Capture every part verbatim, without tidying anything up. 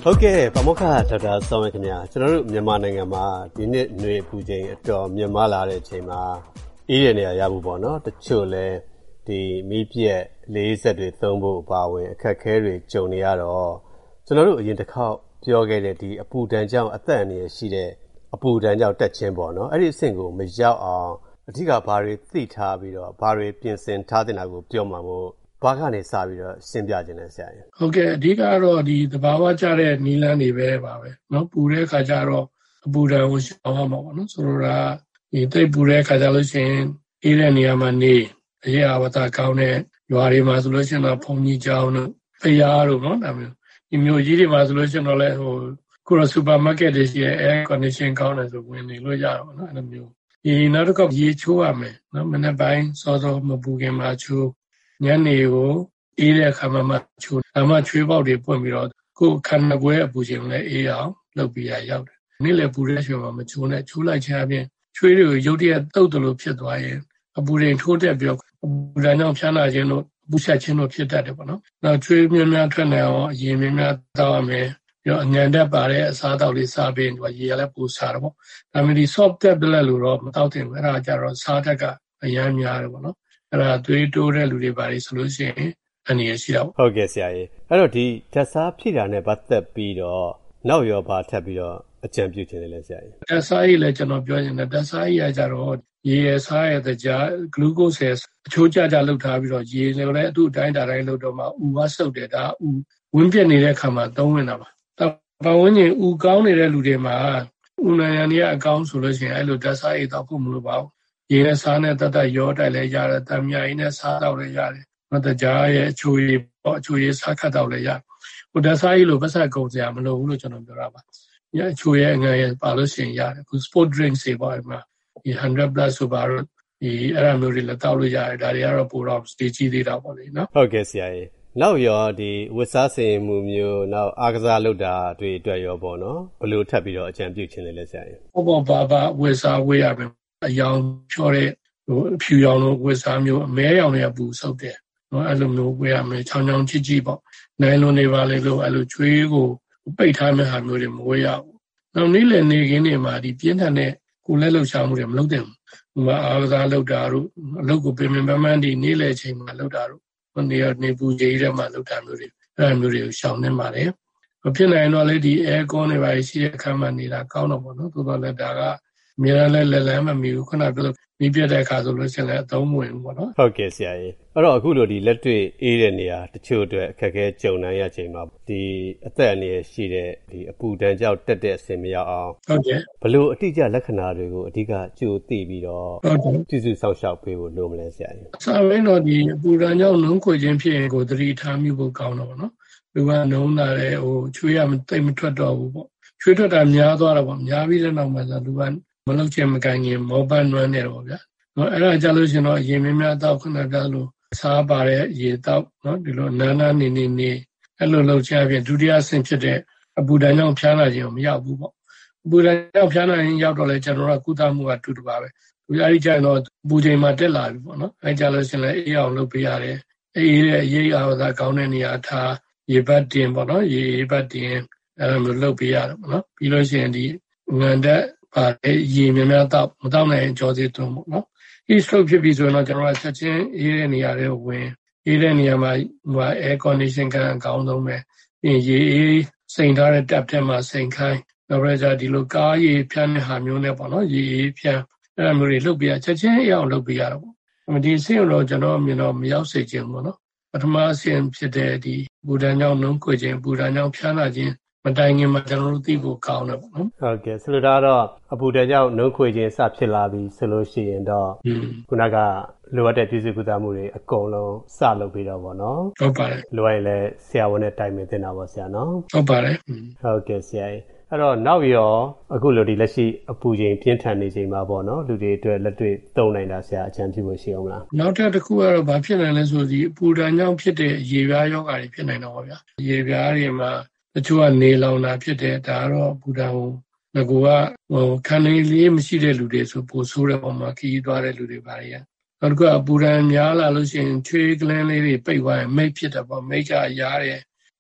ဟုတ်ကဲ့ဗမောက္ခဒေါက်တာစောဝင်းခင်ဗျာကျွန်တော်တို့မြန်မာနိုင်ငံမှာဒီနှစ်ຫນွေပူချိန်အတော်မြင့်မားလာတဲ့အချိန်မှာအေးရနေရရဘူးပေါ့နော်တချို့လဲဒီမီးပြက်လေးဆက်တွေသုံးဖို့အပါအဝင်အခက်ခဲတွေကြုံနေရတော့ကျွန်တော်တို့အရင်တစ်ခေါက်ပြောခဲ့တဲ့ဒီအပူဒဏ်ကြောင့်အသက်အန္တရာယ်ရှိတဲ့အပူဒဏ်ကြောင့်တက်ခြင်းပေါ့နော်အဲ့ဒီအဆင့်ကိုမရောက်အောင်အဓိကဘာတွေသိထားပြီးတော့ဘာတွေပြင်ဆင်ထားတဲ့နာကိုပြောမှာမို့ဘာကနေစပြီးတော့ရှင်းပြခြင်းလဲဆရာကြီးဟုတ်ကဲ့အဓိကတော့ဒီသဘာဝကျတဲ့နီလန်းတွေပဲပါပဲเนาะပူတဲ့ခါကျတော့အပူဒဏ်ကိုရှောင်ရမှာပေါ့နော်ဆိုတော့ဒါဒီတိတ်ပူတဲ့ခါကျလို့ရှိရင်အေးတဲ့နေရာမှာနေအရေးအဝတကောင်းတဲ့ရွာတွေမှာဆိုလို့ရှိရင်တော့ဘုံကြီးကျောင်းတို့ဖျားတို့เนาะဒါမျိုးဒီမျိုးကြီးတွေမှာဆိုလို့ရှိရင်တော့လည်းဟိုကိုရစူပါမားကတ်တွေရှိရဲ့ air condition ကောင်းတယ်ဆိုဝင်နေလို့ရတော့เนาะအဲ့လိုမျိုးဒီနောက်တစ်ခါရေချိုးရမယ်เนาะမနေ့ပိုင်းစောစောမပူခင်မှာချိုးညနေကိုအေးတဲ့အခါမှာမှချိုးဒါမှချွေးပေါက်တွေပွင့်ပြီးတော့ကိုယ်ခန္ဓာကိုယ်ရဲ့အပူချိန်လည်းအေးအောင်လုပ်ပြီးရရောက်တယ်နေ့လည်းပူတဲ့အချိန်မှာမချိုးနဲ့ချိုးလိုက်ခြင်းအပြင်ချွေးတွေကိုရုတ်တရက်တုတ်တယ်လို့ဖြစ်သွားရင်အပူချိန်ထိုးတက်ပြီးတော့အပူဓာတ်ကြောင့်ဖျားနာခြင်းတို့အပူဆက်ခြင်းတို့ဖြစ်တတ်တယ်ပေါ့နော်။နောက်ချွေးများများထွက်နေအောင်အရင်များများတောက်ရမယ်ပြီးတော့အငန်တက်ပါတဲ့အစားအသောက်လေးစားပြီးတော့ရေရလည်းပူစားတယ်ပေါ့။ဒါမှဒီ soft tablet လို့တော့မတောက်သင့်ဘူး။အဲ့ဒါကြတော့စားတက်ကအများများတယ်ပေါ့နော်။အဲ့ဒါသွေးတိုးတဲ့လူတွေပါလေဆိုလို့ရှိရင်အနေရရှိတော့ဟုတ်ကဲ့ဆရာကြီးအဲ့တော့ဒီဓာတ်စားဖြည့်တာနဲ့ပတ်သက်ပြီးတော့နောက်ရောပါထပ်ပြီးတော့အကြံပြုခြင်းလဲဆရာကြီးဓာတ်စားကြီးလည်းကျွန်တော်ပြောရင်ဓာတ်စားကြီးကကြတော့ရေရစားရတဲ့ကြာဂလူကိုစ်အချိုးကျကျလောက်ထားပြီးတော့ရေလည်းလည်းအတူတိုင်းတာတိုင်းလောက်တော့မှဥဝါဆုပ်တယ်ဒါဥဝင်းပြက်နေတဲ့ခါမှာသုံးဝင်တာပါပဝန်းကျင်ဥကောင်းနေတဲ့လူတွေမှာဥနာရံတွေအကောင်းဆိုလို့ရှိရင်အဲ့လိုဓာတ်စားကြီးတော့ဖို့မလိုပါဘူးရေနဲ့စားနဲ့တတ်တတ်ရောတိုက်လဲရတယ်တံမြာကြီးနဲ့စားတော့လည်းရတယ်မတကြားရဲ့အချိုရည်ပေါ့အချိုရည်စားခတ်တော့လည်းရဟိုဓာတ်စားကြီးလိုပတ်ဆက်ကုန်စရာမလိုဘူးလို့ကျွန်တော်ပြောတာပါညအချိုရည်အငယ်ရပါလို့ရှိရင်ရတယ်ခု sport drinks တွေပေါ့အဲ့မှာဒီone hundred plus ဆိုပါတော့ဒီအဲ့အမျိုးတွေလည်းတောက်လို့ရတယ်ဒါတွေကတော့ပိုတော့ stage ကြီးသေးတာပေါ့လေနော်ဟုတ်ကဲ့ဆရာကြီးနောက်ရောဒီဝတ်စားစင်မှုမျိုးနောက်အားကစားလုပ်တာတွေအတွက်ရောပေါ့နော်ဘယ်လိုထပ်ပြီးတော့အကြံပြုခြင်းလဲလဲဆရာကြီးဟုတ်ပေါ့ဘာဘာဝတ်စားဝေးရမယ်အယောင်ဖြောတဲ့ဟိုအဖြူရောင်လို့ဝတ်စားမျိုးအမဲရောင်တွေကပူဆုပ်တယ်နော်အဲ့လိုမျိုးဝေးရမယ်ချောင်းချောင်းချစ်ချစ်ပေါ့နိုင်လွန်နေပါလေလို့အဲ့လိုချွေးကိုပိတ်ထားမဲ့ဟာမျိုးတွေမဝေးရဘူးနောက်နေ့လည်နေခင်းတွေမှာဒီပြင်းထန်တဲ့ကိုယ်လက်လှုပ်ရှားမှုတွေမလုပ်သင့်ဘူးဟိုအားကစားလုပ်တာတို့အလုပ်ကိုပင်ပင်ပန်းပန်းဒီနေ့လည်ချိန်မှာလုပ်တာတို့နေရနေပူကြီးတဲ့မှာလုပ်တာမျိုးတွေအဲ့လိုမျိုးတွေကိုရှောင်နေပါတယ်မဖြစ်နိုင်တော့လေဒီ air con တွေပါရှိတဲ့အခါမှာနေတာကောင်းတော့ပေါ့နော်သို့တော်လည်းဒါကအများလည်းလက်လန်းမမီဘူးခုနပြောလို့မိပြတဲ့အခါဆိုလို့ရှိရင်လည်းအသုံးမဝင်ဘူးပေါ့နော်ဟုတ်ကဲ့ဆရာကြီးအဲ့တော့အခုလိုဒီလက်တွေ့အေးတဲ့နေရာတချို့အတွက်အခက်အခဲကြုံနိုင်ရချိန်မှာဒီအသက်အန္တရာယ်ရှိတဲ့ဒီအပူဒဏ်ကြောင့်တက်တဲ့အဆင်မရောက်အောင်ဟုတ်ကဲ့ဘလို့အတိအကျလက္ခဏာတွေကိုအဓိကကြိုသိပြီးတော့ပြုစုစောင့်ရှောက်ပေးဖို့လိုမလဲဆရာကြီးဆာဝင်းတော့ဒီအပူဒဏ်ကြောင့်နှုံးခွေခြင်းဖြစ်ရင်ကိုသတိထားမိဖို့ကောင်းတော့ပေါ့နော်လူကနှုံးလာတဲ့ဟိုချွေးရမသိမထွက်တော့ဘူးပေါ့ချွေးထွက်တာများသွားတော့ပေါ့များပြီးတဲ့နောက်မှာဆိုလူကမလောက်ချင်မကန်ရင်မောပန်းနွမ်းနေတော့ဗျာနော်အဲ့ဒါကြလို့ရှင်တော့ရေမင်းများတော့ခုနကလို့စားပါတဲ့ရေတော့နော်ဒီလိုနာနာနေနေနေအဲ့လိုလောက်ချအပြင်ဒုတိယဆင့်ဖြစ်တဲ့အပူဓာတ်ကြောင့်ဖျားနာခြင်းကိုမရောက်ဘူးပေါ့အပူဓာတ်ကြောင့်ဖျားနာရင်ရောက်တော့လေကျွန်တော်တို့ကုသမှုကတူတူပါပဲဒီအဲ့ဒီကျရင်တော့ပူချိန်မှာတက်လာပြီပေါ့နော်အဲ့ကြလို့ရှင်လည်းအေးအောင်လုပ်ပေးရတယ်အေးရဲ့ရိပ်အားသာကောင်းတဲ့နေရာထားရေဘတ်တင်ပေါ့နော်ရေဘတ်တင်အဲ့လိုမျိုးလုပ်ပေးရတယ်ပေါ့နော်ပြီးလို့ရှိရင်ဒီငန်တက်ပါရေများများတော့မတော့နိုင်ကြောစီသွင်းပေါ့နော် heat stroke ဖြစ်ပြီးဆိုတော့ကျွန်တော်ကချက်ချင်းအေးတဲ့နေရာတွေကိုဝင်အေးတဲ့နေရာမှာဟို air condition ကအကောင်းဆုံးပဲပြီးရေအေးစိန်ထားတဲ့ tap ထဲမှာစိန်ခိုင်းနောက်ပြီးကြဒီလိုကားရေဖြန်းတဲ့ဟာမျိုးနဲ့ပေါ့နော်ရေအေးဖြန်းအဲ့လိုမျိုးတွေလုပ်ပြရချက်ချင်းအေးအောင်လုပ်ပြရတော့ပေါ့ဒီအဆင့်တော့ကျွန်တော်မြင်တော့မရောက်စေချင်ဘူးနော်ပထမအဆင့်ဖြစ်တဲ့ဒီဘူဒန်ကြောင့်နှုံးခွေခြင်းဘူဒန်ကြောင့်ဖျားနာခြင်းမတိုင်ခင်မှာကျွန်တော်တို့သိဖို့ကောင်းတယ်ပေါ့နော်ဟုတ်ကဲ့ဆိုလိုတာတော့အပူဒဏ်ကြောင့်နှုံးခွေခြင်းစဖြစ်လာပြီဆိုလို့ရှိရင်တော့ခုနကလိုအပ်တဲ့ပြည်စုကုသမှုတွေအကုန်လုံးစလုပ်ပြီးတော့ပေါ့နော်ဟုတ်ပါတယ်လိုရင်လည်းဆရာဝန်နဲ့တိုင်ပင်သင့်တာပေါ့ဆရာနော်ဟုတ်ပါတယ်ဟုတ်ကဲ့ဆရာအဲ့တော့နောက်ရောအခုလိုဒီလက်ရှိအပူချိန်ပြင်းထန်နေချိန်မှာပေါ့နော်လူတွေအတွက်လက်တွေ့သုံးနိုင်တာဆရာအကြံပြုလို့ရှိအောင်လားနောက်တစ်ခုကတော့ဘာဖြစ်နိုင်လဲဆိုဒီအပူဒဏ်ကြောင့်ဖြစ်တဲ့ရေပြားယောဂါတွေဖြစ်နိုင်တော့ပါဗျာရေပြားတွေမှာတချို့ကနေလောင်တာဖြစ်တယ်ဒါကတော့ဘူဒန်ဟိုငကူကဟိုခန္ဓာလေးမရှိတဲ့လူတွေဆိုပိုဆိုးတဲ့ပုံမှာခီးသွားတဲ့လူတွေပါရနောက်တစ်ခုကဘူဒန်များလာလို့ရှိရင်ချွေးကလင်းလေးတွေပိတ်သွားရင်မိတ်ဖြစ်တယ်ပေါ့မိတ်ကရားတယ်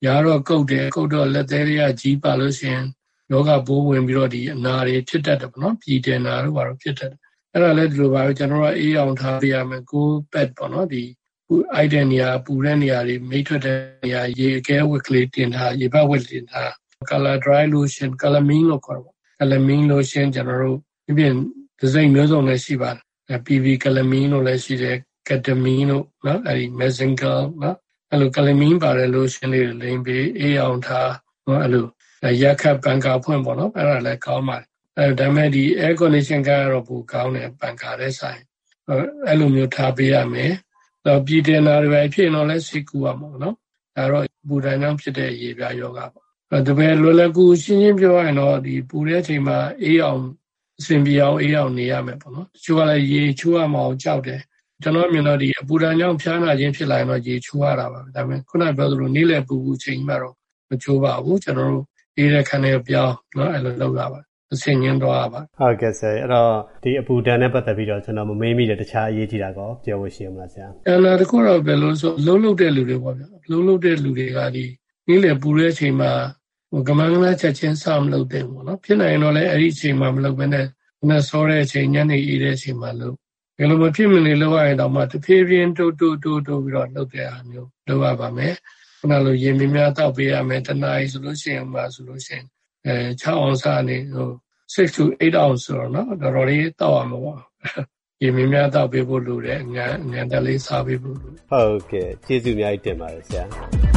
ညာတော့ကုတ်တယ်ကုတ်တော့လက်သေးတွေကကြီးပါလို့ရှိရင်ယောဂဘိုးဝင်ပြီးတော့ဒီအနာတွေဖြစ်တတ်တယ်ပေါ့နော်ပြည်တယ်နာတို့ဘာလို့ဖြစ်တတ်တယ်အဲ့ဒါလည်းဒီလိုပါပဲကျွန်တော်တို့အေးအောင်ထားပြရမယ်ကိုပက်ပေါ့နော်ဒီအိုက်တဲ့နေရာပူတဲ့နေရာတွေမိတ်ထွက်တဲ့နေရာရေအကဲဝက်ကလေးတင်ထားရေဘက်ဝက်တင်ထား color dry lotion calamine လို့ခေါ်တယ်ပေါ့ calamine lotion ကျွန်တော်တို့ဒီပြင်ဒီဇိုင်းမျိုးစုံလည်းရှိပါတယ် ပီ ဗီ calamine လို့လည်းရှိတယ် ketamine လို့နော်အဲဒီ mesengal နော်အဲ့လို calamine ပါတဲ့ lotion လေးတွေလိမ့်ပြီးအေးအောင်ထားနော်အဲ့လိုရက်ခတ်ပန်ကာဖွင့်ပေါ့နော်အဲ့ဒါလည်းကောင်းပါတယ်အဲဒါမဲ့ဒီ air condition ကတော့ပိုကောင်းတယ်ပန်ကာတဲ့ဆိုင်အဲ့လိုမျိုးထားပေးရမယ်တော့ပြည်တယ်နာတွေပဲဖြစ်တော့လဲစိတ်ကူရမှာပေါ့နော်ဒါတော့ပူဒဏ်ကြောင့်ဖြစ်တဲ့ရေပြားယောဂပေါ့အဲဒါပဲလွယ်လွယ်ကူရှင်းရှင်းပြောရရင်တော့ဒီပူတဲ့အချိန်မှာအေးအောင်အစဉ်ပြေအောင်အေးအောင်နေရမယ်ပေါ့နော်တချို့ကလည်းရေချိုးရမအောင်ကြောက်တယ်ကျွန်တော်မြင်တော့ဒီအပူဒဏ်ကြောင့်ဖျားနာခြင်းဖြစ်လာရင်တော့ရေချိုးရတာပါဒါပေမဲ့ခုနပြောသလိုနေ့လည်ပူပူချိန်မှတော့မချိုးပါဘူးကျွန်တော်တို့အေးတဲ့ခန်းထဲပြောင်းနော်အဲ့လိုလုပ်ရပါအဆင်ញင်းသွားပါဟုတ်ကဲ့ဆရာအဲ့တော့ဒီအပူဒဏ်နဲ့ပတ်သက်ပြီးတော့ကျွန်တော်မမေးမိတဲ့တခြားအရေးကြီးတာကောပြောဖို့ရှိမလားဆရာအဲ့ဒါတခုတော့ဘယ်လိုဆိုလုံးလုံးတဲ့လူတွေပေါ့ဗျာလုံးလုံးတဲ့လူတွေကဒီနေ့လေပူတဲ့အချိန်မှာဟိုကမန်းကလေးချက်ချင်းစမလုပ်တဲ့ပေါ့နော်ဖြစ်နိုင်တော့လည်းအဲ့ဒီအချိန်မှာမလုပ်ဘဲနဲ့နဲ့စောတဲ့အချိန်ညနေအေးတဲ့အချိန်မှာလုပ်ဘယ်လိုမဖြစ်မနေလုပ်ရရင်တော့မှတဖြည်းဖြည်းတိုးတိုးတိုးတိုးပြီးတော့လုပ်တဲ့အားမျိုးလုပ်ရပါမယ်ခုနလိုရေမြများတောက်ပေးရမယ်တနားရီဆိုလို့ရှိရင်မှဆိုလို့ရှိရင်အဲ၆အောင်စနေဟိုsix to eight ounce ဆိုတော့နော်တော်တော်လေးတောက်ရမှာပေါ့ရေမြများတောက်ပေးဖို့လိုတယ်ငန်းငန်းတလေးစားပေးဖို့လိုဟုတ်ကဲ့ကျေးဇူးအများကြီးတင်ပါတယ်ဆရာ